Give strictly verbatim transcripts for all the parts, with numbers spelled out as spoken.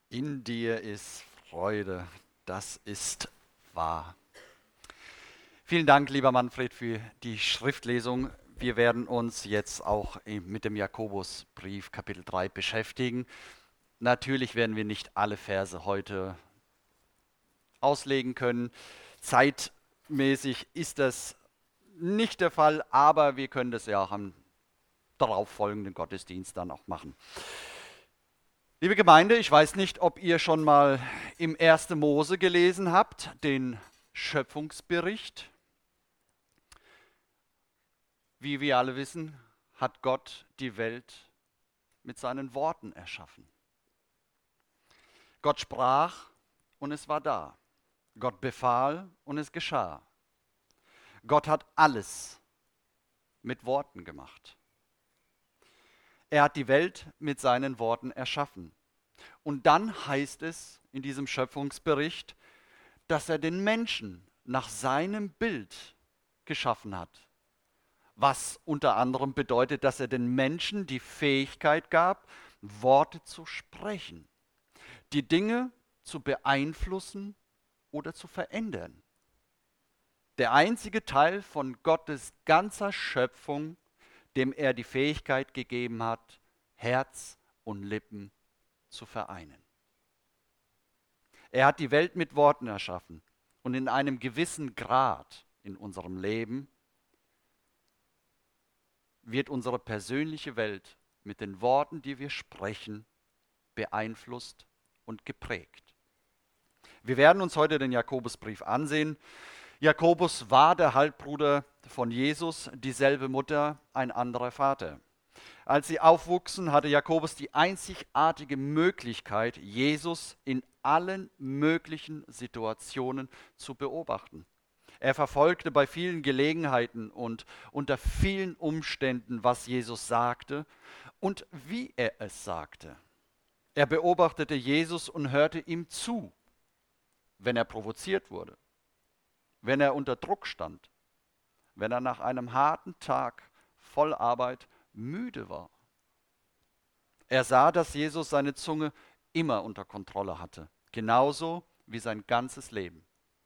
In dir ist Freude, das ist wahr. Vielen Dank, lieber Manfred, für die Schriftlesung. Wir werden uns jetzt auch mit dem Jakobusbrief Kapitel drei beschäftigen. Natürlich werden wir nicht alle Verse heute auslegen können. Zeitmäßig ist das nicht der Fall, aber wir können das ja auch am darauffolgenden Gottesdienst dann auch machen. Liebe Gemeinde, ich weiß nicht, ob ihr schon mal im ersten Mose gelesen habt, den Schöpfungsbericht. Wie wir alle wissen, hat Gott die Welt mit seinen Worten erschaffen. Gott sprach und es war da. Gott befahl und es geschah. Gott hat alles mit Worten gemacht. Er hat die Welt mit seinen Worten erschaffen. Und dann heißt es in diesem Schöpfungsbericht, dass er den Menschen nach seinem Bild geschaffen hat. Was unter anderem bedeutet, dass er den Menschen die Fähigkeit gab, Worte zu sprechen, die Dinge zu beeinflussen oder zu verändern. Der einzige Teil von Gottes ganzer Schöpfung, dem er die Fähigkeit gegeben hat, Herz und Lippen zu vereinen. Er hat die Welt mit Worten erschaffen und in einem gewissen Grad in unserem Leben wird unsere persönliche Welt mit den Worten, die wir sprechen, beeinflusst und geprägt. Wir werden uns heute den Jakobusbrief ansehen. Jakobus war der Halbbruder von Jesus, dieselbe Mutter, ein anderer Vater. Als sie aufwuchsen, hatte Jakobus die einzigartige Möglichkeit, Jesus in allen möglichen Situationen zu beobachten. Er verfolgte bei vielen Gelegenheiten und unter vielen Umständen, was Jesus sagte und wie er es sagte. Er beobachtete Jesus und hörte ihm zu, wenn er provoziert wurde, wenn er unter Druck stand, wenn er nach einem harten Tag voll Arbeit müde war. Er sah, dass Jesus seine Zunge immer unter Kontrolle hatte, genauso wie sein ganzes Leben.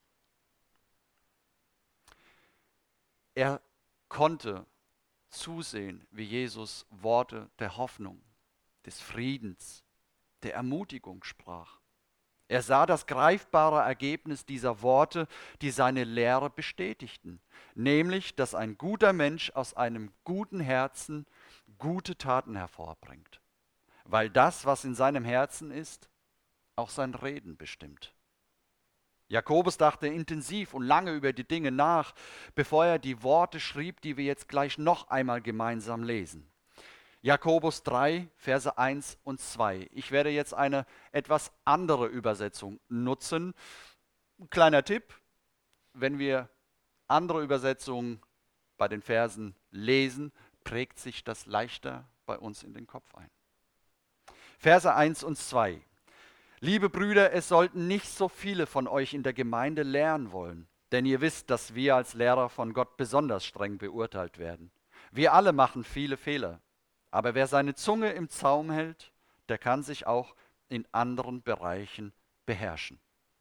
Er konnte zusehen, wie Jesus Worte der Hoffnung, des Friedens, der Ermutigung sprach. Er sah das greifbare Ergebnis dieser Worte, die seine Lehre bestätigten, nämlich, dass ein guter Mensch aus einem guten Herzen gute Taten hervorbringt, weil das, was in seinem Herzen ist, auch sein Reden bestimmt. Jakobus dachte intensiv und lange über die Dinge nach, bevor er die Worte schrieb, die wir jetzt gleich noch einmal gemeinsam lesen. Jakobus drei, Verse eins und zwei. Ich werde jetzt eine etwas andere Übersetzung nutzen. Ein kleiner Tipp, wenn wir andere Übersetzungen bei den Versen lesen, prägt sich das leichter bei uns in den Kopf ein. Verse eins und zwei. Liebe Brüder, es sollten nicht so viele von euch in der Gemeinde lehren wollen, denn ihr wisst, dass wir als Lehrer von Gott besonders streng beurteilt werden. Wir alle machen viele Fehler, aber wer seine Zunge im Zaum hält, der kann sich auch in anderen Bereichen beherrschen.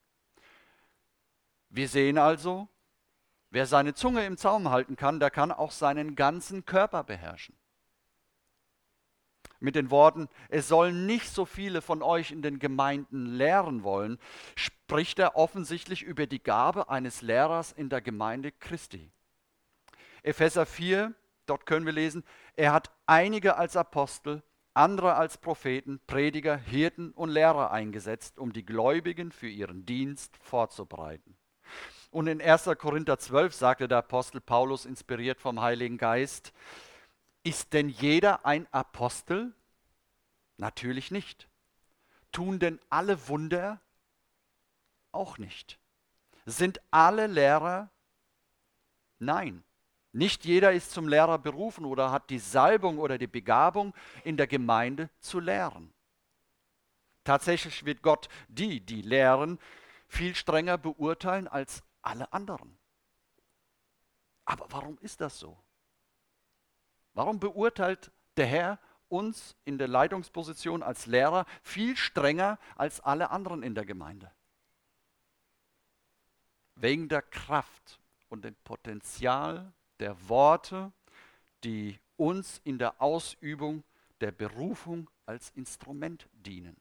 Wir sehen also, wer seine Zunge im Zaum halten kann, der kann auch seinen ganzen Körper beherrschen. Mit den Worten, es sollen nicht so viele von euch in den Gemeinden lehren wollen, spricht er offensichtlich über die Gabe eines Lehrers in der Gemeinde Christi. Epheser vier, dort können wir lesen, er hat einige als Apostel, andere als Propheten, Prediger, Hirten und Lehrer eingesetzt, um die Gläubigen für ihren Dienst vorzubereiten. Und in erster Korinther zwölf sagte der Apostel Paulus, inspiriert vom Heiligen Geist, ist denn jeder ein Apostel? Natürlich nicht. Tun denn alle Wunder? Auch nicht. Sind alle Lehrer? Nein. Nicht jeder ist zum Lehrer berufen oder hat die Salbung oder die Begabung, in der Gemeinde zu lehren. Tatsächlich wird Gott die, die lehren, viel strenger beurteilen als alle anderen. Aber warum ist das so? Warum beurteilt der Herr uns in der Leitungsposition als Lehrer viel strenger als alle anderen in der Gemeinde. Wegen der Kraft und dem Potenzial der Worte, die uns in der Ausübung der Berufung als Instrument dienen.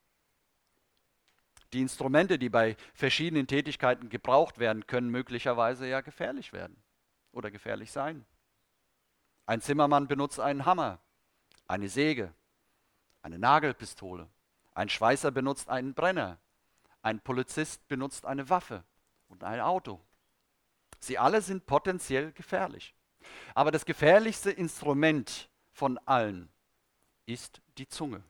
Die Instrumente, die bei verschiedenen Tätigkeiten gebraucht werden, können möglicherweise ja gefährlich werden oder gefährlich sein. Ein Zimmermann benutzt einen Hammer, eine Säge, eine Nagelpistole. Ein Schweißer benutzt einen Brenner. Ein Polizist benutzt eine Waffe und ein Auto. Sie alle sind potenziell gefährlich. Aber das gefährlichste Instrument von allen ist die Zunge.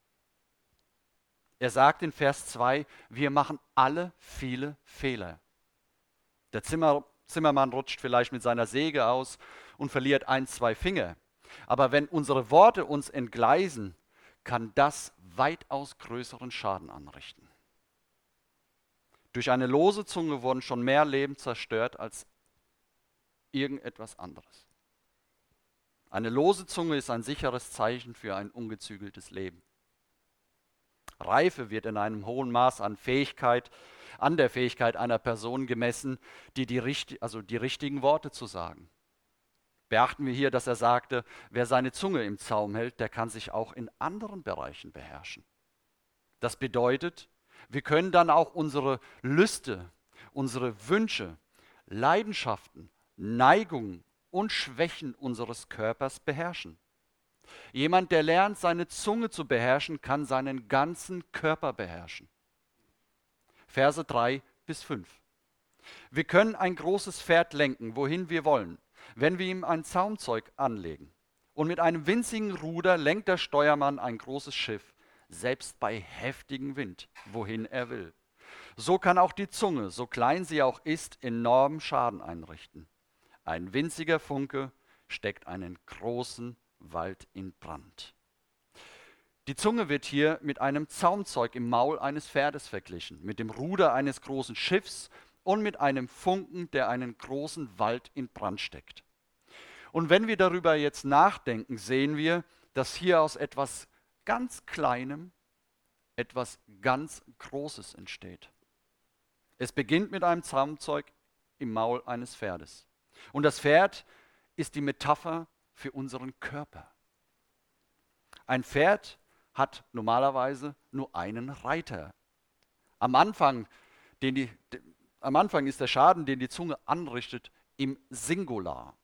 Er sagt in Vers zwei, wir machen alle viele Fehler. Der Zimmer, Zimmermann rutscht vielleicht mit seiner Säge aus und verliert ein, zwei Finger. Aber wenn unsere Worte uns entgleisen, kann das weitaus größeren Schaden anrichten. Durch eine lose Zunge wurden schon mehr Leben zerstört als irgendetwas anderes. Eine lose Zunge ist ein sicheres Zeichen für ein ungezügeltes Leben. Reife wird in einem hohen Maß an Fähigkeit, an der Fähigkeit einer Person gemessen, die, die, richt- also die richtigen Worte zu sagen. Beachten wir hier, dass er sagte, wer seine Zunge im Zaum hält, der kann sich auch in anderen Bereichen beherrschen. Das bedeutet, wir können dann auch unsere Lüste, unsere Wünsche, Leidenschaften, Neigungen und Schwächen unseres Körpers beherrschen. Jemand, der lernt, seine Zunge zu beherrschen, kann seinen ganzen Körper beherrschen. Verse drei bis fünf. Wir können ein großes Pferd lenken, wohin wir wollen, wenn wir ihm ein Zaumzeug anlegen. Und mit einem winzigen Ruder lenkt der Steuermann ein großes Schiff, selbst bei heftigem Wind, wohin er will. So kann auch die Zunge, so klein sie auch ist, enormen Schaden einrichten. Ein winziger Funke steckt einen großen Wald in Brand. Die Zunge wird hier mit einem Zaumzeug im Maul eines Pferdes verglichen, mit dem Ruder eines großen Schiffs und mit einem Funken, der einen großen Wald in Brand steckt. Und wenn wir darüber jetzt nachdenken, sehen wir, dass hier aus etwas ganz Kleinem etwas ganz Großes entsteht. Es beginnt mit einem Zaumzeug im Maul eines Pferdes. Und das Pferd ist die Metapher für unseren Körper. Ein Pferd hat normalerweise nur einen Reiter. Am Anfang, den die, de, am Anfang ist der Schaden, den die Zunge anrichtet, im Singular.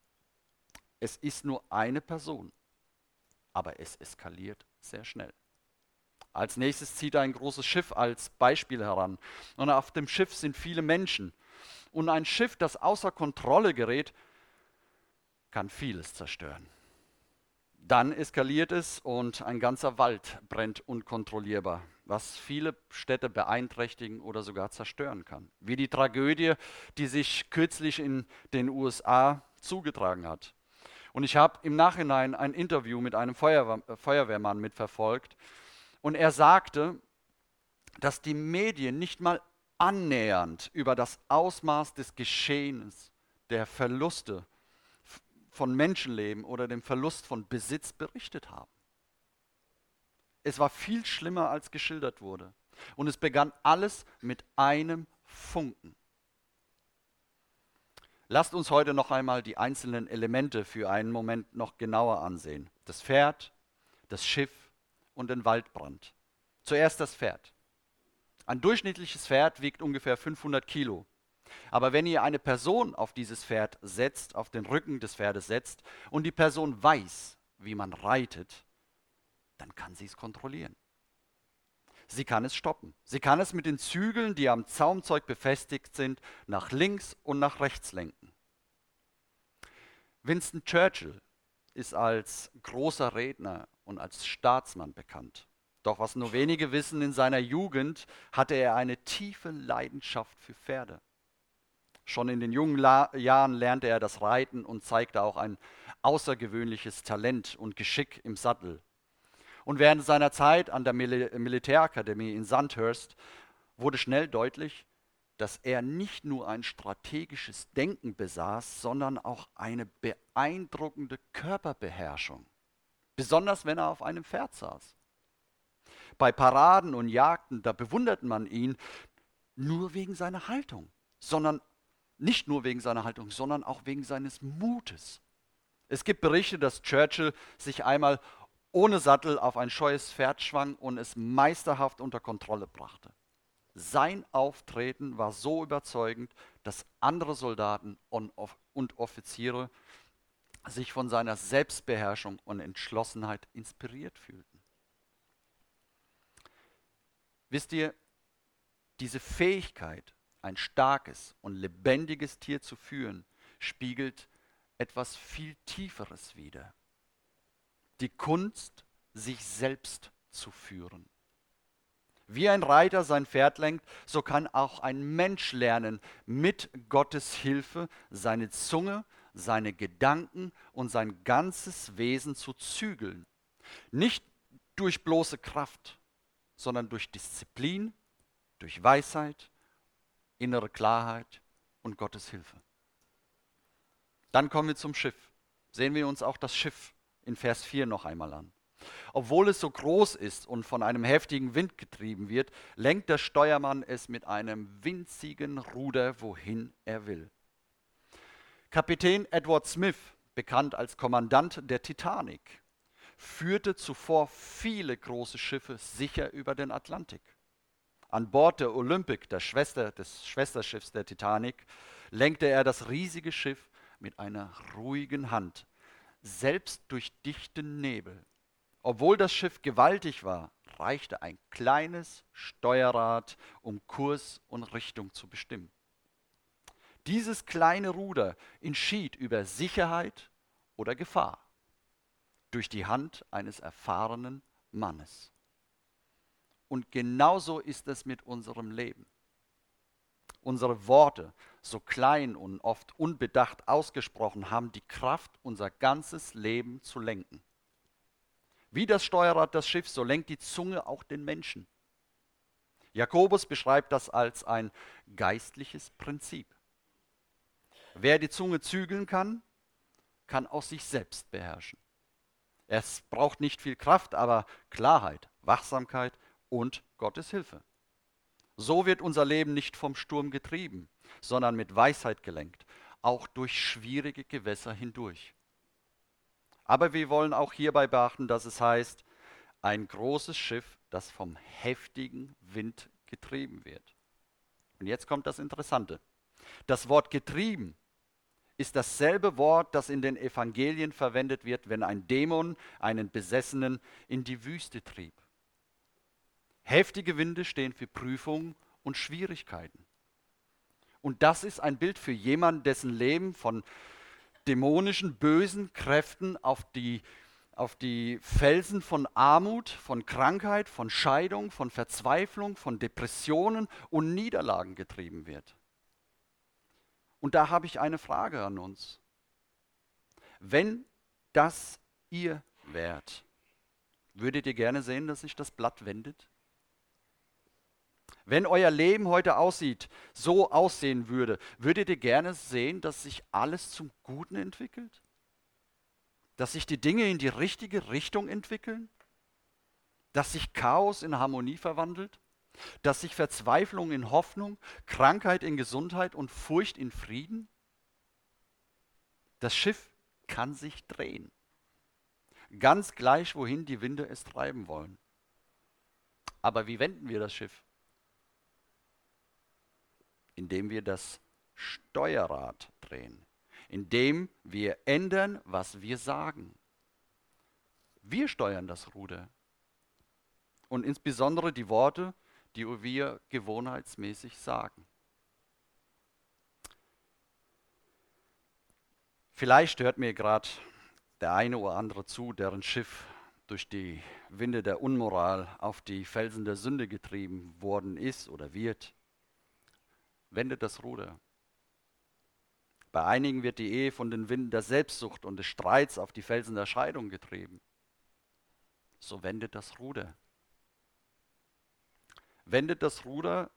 Es ist nur eine Person, aber es eskaliert sehr schnell. Als nächstes zieht er ein großes Schiff als Beispiel heran. Und auf dem Schiff sind viele Menschen. Und ein Schiff, das außer Kontrolle gerät, kann vieles zerstören. Dann eskaliert es und ein ganzer Wald brennt unkontrollierbar, was viele Städte beeinträchtigen oder sogar zerstören kann. Wie die Tragödie, die sich kürzlich in den U S A zugetragen hat. Und ich habe im Nachhinein ein Interview mit einem Feuerwehr, Feuerwehrmann mitverfolgt. Und er sagte, dass die Medien nicht mal annähernd über das Ausmaß des Geschehens, der Verluste von Menschenleben oder dem Verlust von Besitz berichtet haben. Es war viel schlimmer, als geschildert wurde. Und es begann alles mit einem Funken. Lasst uns heute noch einmal die einzelnen Elemente für einen Moment noch genauer ansehen. Das Pferd, das Schiff und den Waldbrand. Zuerst das Pferd. Ein durchschnittliches Pferd wiegt ungefähr fünfhundert Kilo. Aber wenn ihr eine Person auf dieses Pferd setzt, auf den Rücken des Pferdes setzt und die Person weiß, wie man reitet, dann kann sie es kontrollieren. Sie kann es stoppen. Sie kann es mit den Zügeln, die am Zaumzeug befestigt sind, nach links und nach rechts lenken. Winston Churchill ist als großer Redner und als Staatsmann bekannt. Doch was nur wenige wissen, in seiner Jugend hatte er eine tiefe Leidenschaft für Pferde. Schon in den jungen La- Jahren lernte er das Reiten und zeigte auch ein außergewöhnliches Talent und Geschick im Sattel. Und während seiner Zeit an der Mil- Militärakademie in Sandhurst wurde schnell deutlich, dass er nicht nur ein strategisches Denken besaß, sondern auch eine beeindruckende Körperbeherrschung. besonders wenn er auf einem Pferd saß. Bei Paraden und Jagden, da bewundert man ihn nur wegen seiner Haltung, sondern nicht nur wegen seiner Haltung, sondern auch wegen seines Mutes. Es gibt Berichte, dass Churchill sich einmal ohne Sattel auf ein scheues Pferd schwang und es meisterhaft unter Kontrolle brachte. Sein Auftreten war so überzeugend, dass andere Soldaten und Offiziere sich von seiner Selbstbeherrschung und Entschlossenheit inspiriert fühlten. Wisst ihr, diese Fähigkeit, ein starkes und lebendiges Tier zu führen, spiegelt etwas viel Tieferes wider. Die Kunst, sich selbst zu führen. Wie ein Reiter sein Pferd lenkt, so kann auch ein Mensch lernen, mit Gottes Hilfe seine Zunge, seine Gedanken und sein ganzes Wesen zu zügeln. Nicht durch bloße Kraft, sondern durch Disziplin, durch Weisheit, innere Klarheit und Gottes Hilfe. Dann kommen wir zum Schiff. Sehen wir uns auch das Schiff in Vers vier noch einmal an. Obwohl es so groß ist und von einem heftigen Wind getrieben wird, lenkt der Steuermann es mit einem winzigen Ruder, wohin er will. Kapitän Edward Smith, bekannt als Kommandant der Titanic, führte zuvor viele große Schiffe sicher über den Atlantik. An Bord der Olympic, der Schwester, des Schwesterschiffs der Titanic, lenkte er das riesige Schiff mit einer ruhigen Hand, selbst durch dichten Nebel. Obwohl das Schiff gewaltig war, reichte ein kleines Steuerrad, um Kurs und Richtung zu bestimmen. Dieses kleine Ruder entschied über Sicherheit oder Gefahr durch die Hand eines erfahrenen Mannes. Und genauso ist es mit unserem Leben. Unsere Worte, so klein und oft unbedacht ausgesprochen, haben die Kraft, unser ganzes Leben zu lenken. Wie das Steuerrad das Schiff, so lenkt die Zunge auch den Menschen. Jakobus beschreibt das als ein geistliches Prinzip. Wer die Zunge zügeln kann, kann auch sich selbst beherrschen. Es braucht nicht viel Kraft, aber Klarheit, Wachsamkeit und Gottes Hilfe. So wird unser Leben nicht vom Sturm getrieben, sondern mit Weisheit gelenkt, auch durch schwierige Gewässer hindurch. Aber wir wollen auch hierbei beachten, dass es heißt, ein großes Schiff, das vom heftigen Wind getrieben wird. Und jetzt kommt das Interessante. Das Wort getrieben ist dasselbe Wort, das in den Evangelien verwendet wird, wenn ein Dämon einen Besessenen in die Wüste trieb. Heftige Winde stehen für Prüfungen und Schwierigkeiten. Und das ist ein Bild für jemanden, dessen Leben von dämonischen, bösen Kräften auf die, auf die Felsen von Armut, von Krankheit, von Scheidung, von Verzweiflung, von Depressionen und Niederlagen getrieben wird. Und da habe ich eine Frage an uns. Wenn das ihr wärt, würdet ihr gerne sehen, dass sich das Blatt wendet? Wenn euer Leben heute aussieht, so aussehen würde, würdet ihr gerne sehen, dass sich alles zum Guten entwickelt? Dass sich die Dinge in die richtige Richtung entwickeln? Dass sich Chaos in Harmonie verwandelt? Dass sich Verzweiflung in Hoffnung, Krankheit in Gesundheit und Furcht in Frieden? Das Schiff kann sich drehen. Ganz gleich, wohin die Winde es treiben wollen. Aber wie wenden wir das Schiff? Indem wir das Steuerrad drehen, indem wir ändern, was wir sagen. Wir steuern das Ruder und insbesondere die Worte, die wir gewohnheitsmäßig sagen. Vielleicht hört mir gerade der eine oder andere zu, deren Schiff durch die Winde der Unmoral auf die Felsen der Sünde getrieben worden ist oder wird. Wendet das Ruder. Bei einigen wird die Ehe von den Winden der Selbstsucht und des Streits auf die Felsen der Scheidung getrieben. So wendet das Ruder. Wendet das Ruder,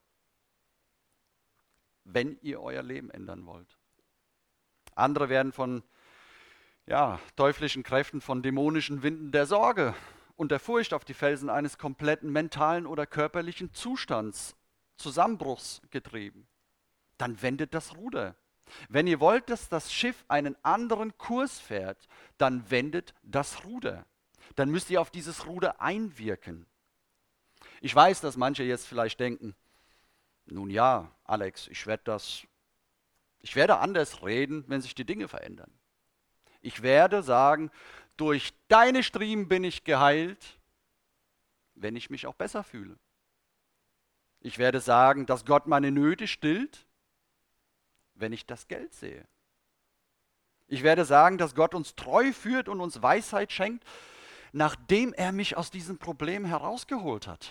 wenn ihr euer Leben ändern wollt. Andere werden von ja, teuflischen Kräften, von dämonischen Winden der Sorge und der Furcht auf die Felsen eines kompletten mentalen oder körperlichen Zustands, Zusammenbruchs getrieben. Dann wendet das Ruder. Wenn ihr wollt, dass das Schiff einen anderen Kurs fährt, dann wendet das Ruder. Dann müsst ihr auf dieses Ruder einwirken. Ich weiß, dass manche jetzt vielleicht denken, nun ja, Alex, ich werde das, ich werde anders reden, wenn sich die Dinge verändern. Ich werde sagen, durch deine Striemen bin ich geheilt, wenn ich mich auch besser fühle. Ich werde sagen, dass Gott meine Nöte stillt, wenn ich das Geld sehe. Ich werde sagen, dass Gott uns treu führt und uns Weisheit schenkt, nachdem er mich aus diesem Problem herausgeholt hat.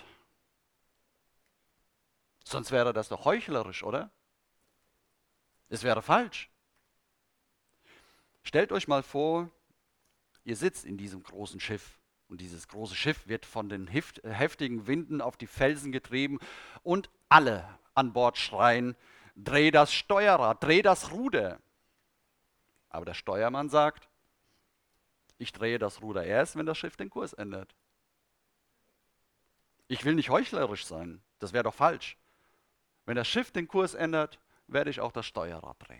Sonst wäre das doch heuchlerisch, oder? Es wäre falsch. Stellt euch mal vor, ihr sitzt in diesem großen Schiff und dieses große Schiff wird von den heftigen Winden auf die Felsen getrieben und alle an Bord schreien, dreh das Steuerrad, dreh das Ruder. Aber der Steuermann sagt, ich drehe das Ruder erst, wenn das Schiff den Kurs ändert. Ich will nicht heuchlerisch sein, das wäre doch falsch. Wenn das Schiff den Kurs ändert, werde ich auch das Steuerrad drehen.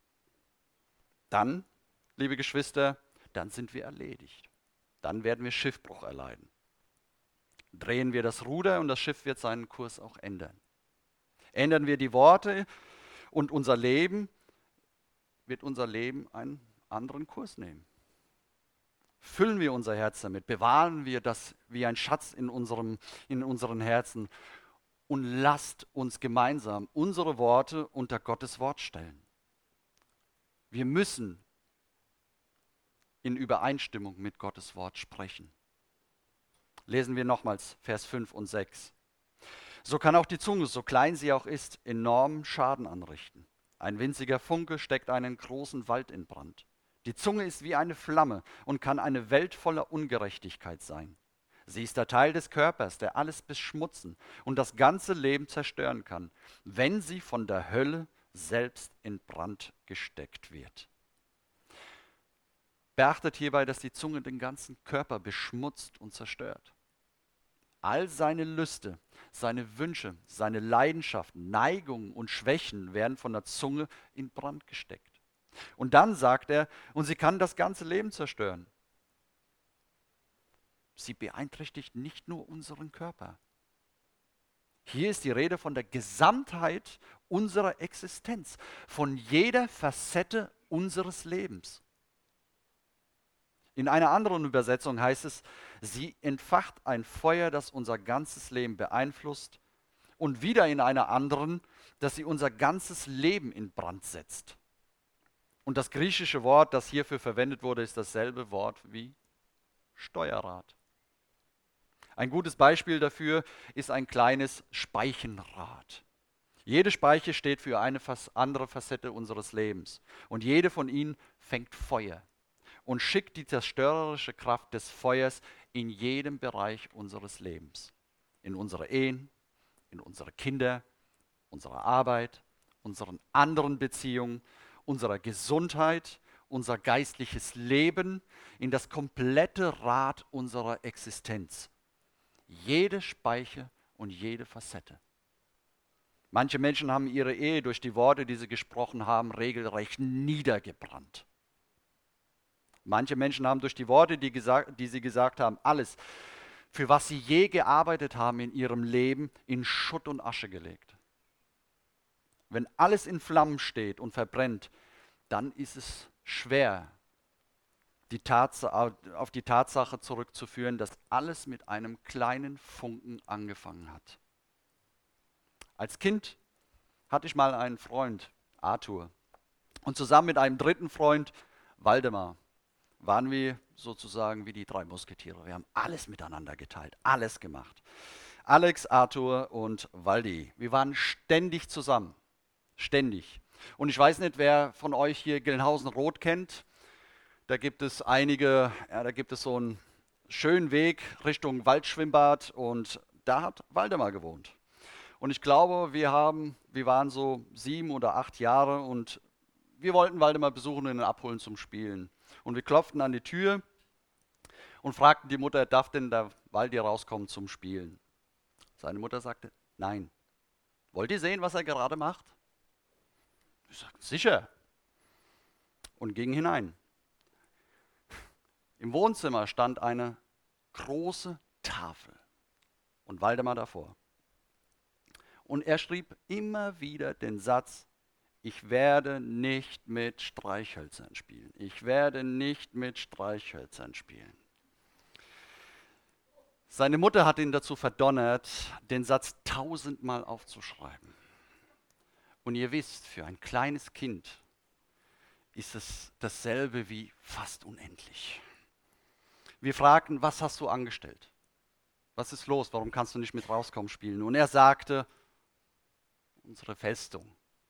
Dann, liebe Geschwister, dann sind wir erledigt. Dann werden wir Schiffbruch erleiden. Drehen wir das Ruder und das Schiff wird seinen Kurs auch ändern. Ändern wir die Worte und unser Leben, wird unser Leben einen anderen Kurs nehmen. Füllen wir unser Herz damit, bewahren wir das wie ein Schatz in, unserem, in unseren Herzen und lasst uns gemeinsam unsere Worte unter Gottes Wort stellen. Wir müssen in Übereinstimmung mit Gottes Wort sprechen. Lesen wir nochmals Vers fünf und sechs. So kann auch die Zunge, so klein sie auch ist, enormen Schaden anrichten. Ein winziger Funke steckt einen großen Wald in Brand. Die Zunge ist wie eine Flamme und kann eine Welt voller Ungerechtigkeit sein. Sie ist der Teil des Körpers, der alles beschmutzen und das ganze Leben zerstören kann, wenn sie von der Hölle selbst in Brand gesteckt wird. Beachtet hierbei, dass die Zunge den ganzen Körper beschmutzt und zerstört. All seine Lüste, seine Wünsche, seine Leidenschaften, Neigungen und Schwächen werden von der Zunge in Brand gesteckt. Und dann sagt er, und sie kann das ganze Leben zerstören. Sie beeinträchtigt nicht nur unseren Körper. Hier ist die Rede von der Gesamtheit unserer Existenz, von jeder Facette unseres Lebens. In einer anderen Übersetzung heißt es, sie entfacht ein Feuer, das unser ganzes Leben beeinflusst, und wieder in einer anderen, dass sie unser ganzes Leben in Brand setzt. Und das griechische Wort, das hierfür verwendet wurde, ist dasselbe Wort wie Steuerrad. Ein gutes Beispiel dafür ist ein kleines Speichenrad. Jede Speiche steht für eine andere Facette unseres Lebens und jede von ihnen fängt Feuer und schickt die zerstörerische Kraft des Feuers in jedem Bereich unseres Lebens. In unsere Ehen, in unsere Kinder, unsere Arbeit, unseren anderen Beziehungen, unserer Gesundheit, unser geistliches Leben, in das komplette Rad unserer Existenz. Jede Speiche und jede Facette. Manche Menschen haben ihre Ehe durch die Worte, die sie gesprochen haben, regelrecht niedergebrannt. Manche Menschen haben durch die Worte, die, gesagt, die sie gesagt haben, alles, für was sie je gearbeitet haben in ihrem Leben, in Schutt und Asche gelegt. Wenn alles in Flammen steht und verbrennt, dann ist es schwer, die Tatsache, auf die Tatsache zurückzuführen, dass alles mit einem kleinen Funken angefangen hat. Als Kind hatte ich mal einen Freund, Arthur, und zusammen mit einem dritten Freund, Waldemar, waren wir sozusagen wie die drei Musketiere. Wir haben alles miteinander geteilt, alles gemacht. Alex, Arthur und Waldi, wir waren ständig zusammen, ständig. Und ich weiß nicht, wer von euch hier Gelnhausen-Roth kennt. Da gibt es einige, ja, da gibt es so einen schönen Weg Richtung Waldschwimmbad und da hat Waldemar gewohnt. Und ich glaube, wir haben, wir waren so sieben oder acht Jahre und wir wollten Waldemar besuchen und ihn abholen zum Spielen. Und wir klopften an die Tür und fragten die Mutter, darf denn der Waldi rauskommen zum Spielen? Seine Mutter sagte, nein. Wollt ihr sehen, was er gerade macht? Wir sagten, sicher. Und gingen hinein. Im Wohnzimmer stand eine große Tafel und Waldemar davor. Und er schrieb immer wieder den Satz, ich werde nicht mit Streichhölzern spielen. Ich werde nicht mit Streichhölzern spielen. Seine Mutter hat ihn dazu verdonnert, den Satz tausendmal aufzuschreiben. Und ihr wisst, für ein kleines Kind ist es dasselbe wie fast unendlich. Wir fragten, was hast du angestellt? Was ist los? Warum kannst du nicht mit rauskommen spielen? Und er sagte, unsere Festung.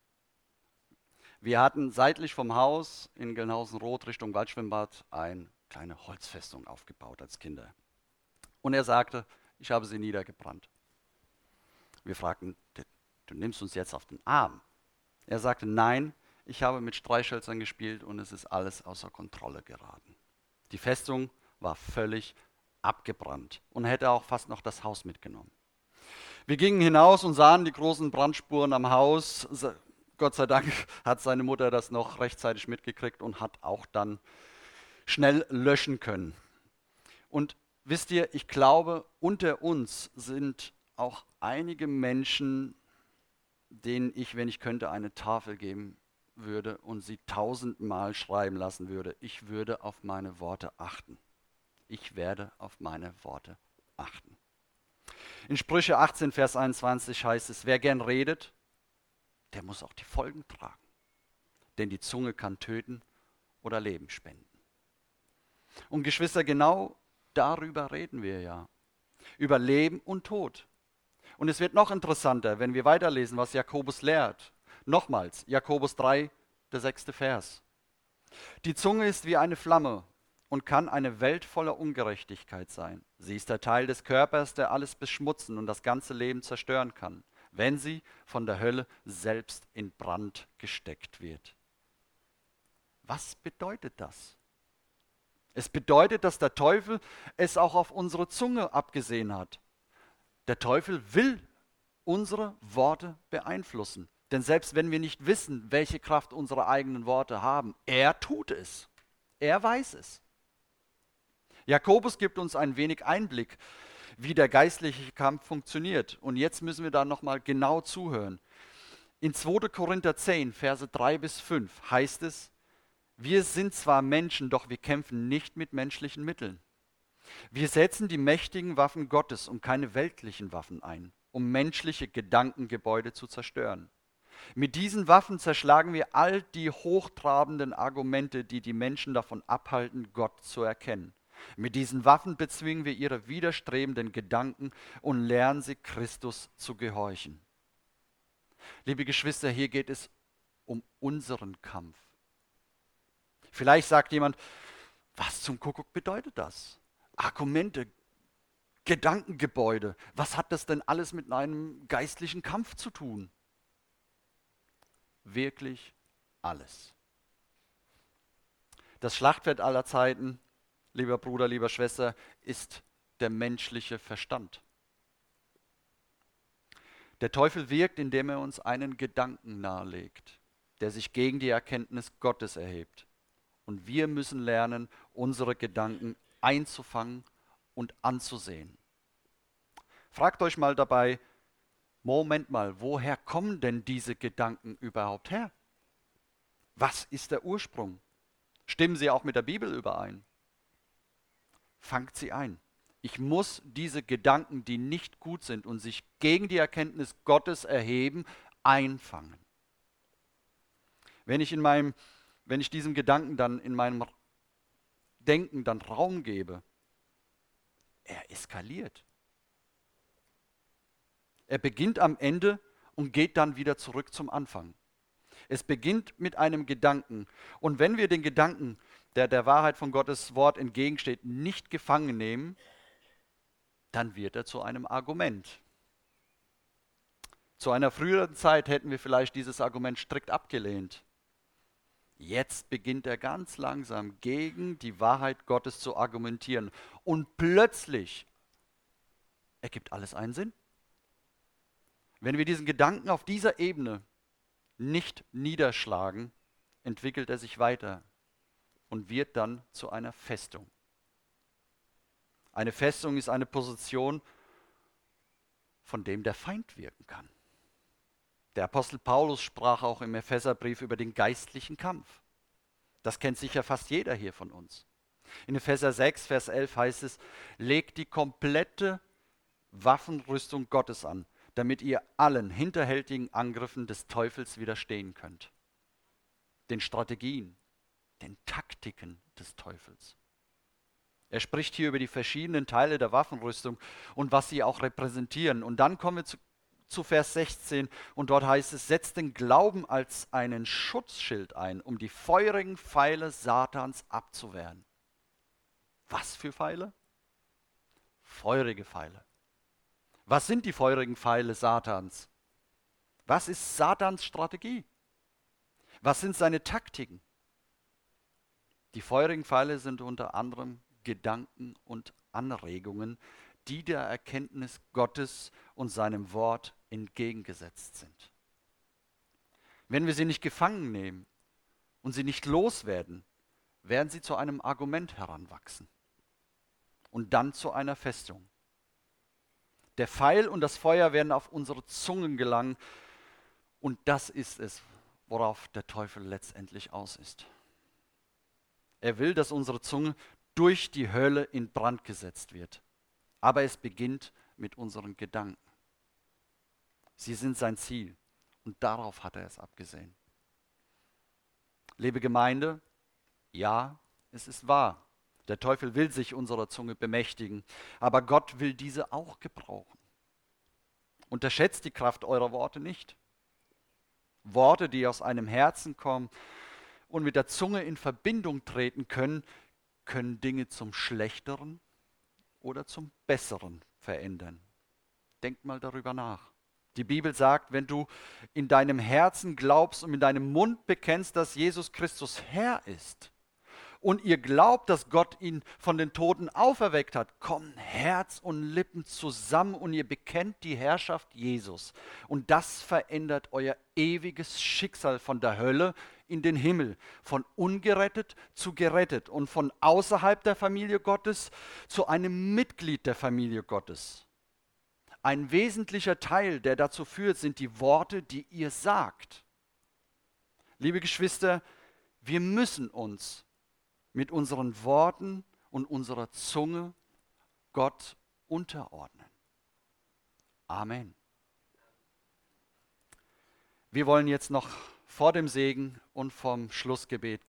Wir hatten seitlich vom Haus in Gelnhausen-Roth Richtung Waldschwimmbad eine kleine Holzfestung aufgebaut als Kinder. Und er sagte, ich habe sie niedergebrannt. Wir fragten, du nimmst uns jetzt auf den Arm. Er sagte, nein, ich habe mit Streichhölzern gespielt und es ist alles außer Kontrolle geraten. Die Festung war völlig abgebrannt und hätte auch fast noch das Haus mitgenommen. Wir gingen hinaus und sahen die großen Brandspuren am Haus. Gott sei Dank hat seine Mutter das noch rechtzeitig mitgekriegt und hat auch dann schnell löschen können. Und wisst ihr, ich glaube, unter uns sind auch einige Menschen, denen ich, wenn ich könnte, eine Tafel geben würde und sie tausendmal schreiben lassen würde. Ich würde auf meine Worte achten. Ich werde auf meine Worte achten. In Sprüche achtzehn, Vers einundzwanzig heißt es, wer gern redet, der muss auch die Folgen tragen. Denn die Zunge kann töten oder Leben spenden. Und Geschwister, genau darüber reden wir ja. Über Leben und Tod. Und es wird noch interessanter, wenn wir weiterlesen, was Jakobus lehrt. Nochmals, Jakobus drei, der sechste Vers. Die Zunge ist wie eine Flamme und kann eine Welt voller Ungerechtigkeit sein. Sie ist der Teil des Körpers, der alles beschmutzen und das ganze Leben zerstören kann, wenn sie von der Hölle selbst in Brand gesteckt wird. Was bedeutet das? Es bedeutet, dass der Teufel es auch auf unsere Zunge abgesehen hat. Der Teufel will unsere Worte beeinflussen. Denn selbst wenn wir nicht wissen, welche Kraft unsere eigenen Worte haben, er tut es. Er weiß es. Jakobus gibt uns ein wenig Einblick, wie der geistliche Kampf funktioniert. Und jetzt müssen wir da nochmal genau zuhören. In zweiter Korinther zehn, Verse drei bis fünf heißt es, wir sind zwar Menschen, doch wir kämpfen nicht mit menschlichen Mitteln. Wir setzen die mächtigen Waffen Gottes und keine weltlichen Waffen ein, um menschliche Gedankengebäude zu zerstören. Mit diesen Waffen zerschlagen wir all die hochtrabenden Argumente, die die Menschen davon abhalten, Gott zu erkennen. Mit diesen Waffen bezwingen wir ihre widerstrebenden Gedanken und lernen sie, Christus zu gehorchen. Liebe Geschwister, hier geht es um unseren Kampf. Vielleicht sagt jemand, was zum Kuckuck bedeutet das? Argumente, Gedankengebäude, was hat das denn alles mit einem geistlichen Kampf zu tun? Wirklich alles. Das Schlachtfeld aller Zeiten, lieber Bruder, lieber Schwester, ist der menschliche Verstand. Der Teufel wirkt, indem er uns einen Gedanken nahelegt, der sich gegen die Erkenntnis Gottes erhebt. Und wir müssen lernen, unsere Gedanken einzufangen und anzusehen. Fragt euch mal dabei, Moment mal, woher kommen denn diese Gedanken überhaupt her? Was ist der Ursprung? Stimmen sie auch mit der Bibel überein? Fangt sie ein. Ich muss diese Gedanken, die nicht gut sind und sich gegen die Erkenntnis Gottes erheben, einfangen. Wenn ich in meinem, wenn ich diesem Gedanken dann in meinem Denken dann Raum gebe, er eskaliert. Er beginnt am Ende und geht dann wieder zurück zum Anfang. Es beginnt mit einem Gedanken. Und wenn wir den Gedanken, der der Wahrheit von Gottes Wort entgegensteht, nicht gefangen nehmen, dann wird er zu einem Argument. Zu einer früheren Zeit hätten wir vielleicht dieses Argument strikt abgelehnt. Jetzt beginnt er ganz langsam gegen die Wahrheit Gottes zu argumentieren. Und plötzlich ergibt alles einen Sinn. Wenn wir diesen Gedanken auf dieser Ebene nicht niederschlagen, entwickelt er sich weiter und wird dann zu einer Festung. Eine Festung ist eine Position, von dem der Feind wirken kann. Der Apostel Paulus sprach auch im Epheserbrief über den geistlichen Kampf. Das kennt sicher fast jeder hier von uns. In Epheser sechs, Vers elf heißt es, legt die komplette Waffenrüstung Gottes an, damit ihr allen hinterhältigen Angriffen des Teufels widerstehen könnt. Den Strategien, den Taktiken des Teufels. Er spricht hier über die verschiedenen Teile der Waffenrüstung und was sie auch repräsentieren. Und dann kommen wir zu, zu Vers sechzehn und dort heißt es, setzt den Glauben als einen Schutzschild ein, um die feurigen Pfeile Satans abzuwehren. Was für Pfeile? Feurige Pfeile. Was sind die feurigen Pfeile Satans? Was ist Satans Strategie? Was sind seine Taktiken? Die feurigen Pfeile sind unter anderem Gedanken und Anregungen, die der Erkenntnis Gottes und seinem Wort entgegengesetzt sind. Wenn wir sie nicht gefangen nehmen und sie nicht loswerden, werden sie zu einem Argument heranwachsen und dann zu einer Festung. Der Pfeil und das Feuer werden auf unsere Zungen gelangen und das ist es, worauf der Teufel letztendlich aus ist. Er will, dass unsere Zunge durch die Hölle in Brand gesetzt wird. Aber es beginnt mit unseren Gedanken. Sie sind sein Ziel und darauf hat er es abgesehen. Liebe Gemeinde, ja, es ist wahr. Der Teufel will sich unserer Zunge bemächtigen, aber Gott will diese auch gebrauchen. Unterschätzt die Kraft eurer Worte nicht. Worte, die aus einem Herzen kommen und mit der Zunge in Verbindung treten können, können Dinge zum Schlechteren oder zum Besseren verändern. Denkt mal darüber nach. Die Bibel sagt, wenn du in deinem Herzen glaubst und in deinem Mund bekennst, dass Jesus Christus Herr ist und ihr glaubt, dass Gott ihn von den Toten auferweckt hat, kommen Herz und Lippen zusammen und ihr bekennt die Herrschaft Jesus. Und das verändert euer ewiges Schicksal von der Hölle in den Himmel, von ungerettet zu gerettet und von außerhalb der Familie Gottes zu einem Mitglied der Familie Gottes. Ein wesentlicher Teil, der dazu führt, sind die Worte, die ihr sagt. Liebe Geschwister, wir müssen uns mit unseren Worten und unserer Zunge Gott unterordnen. Amen. Wir wollen jetzt noch vor dem Segen und vom Schlussgebet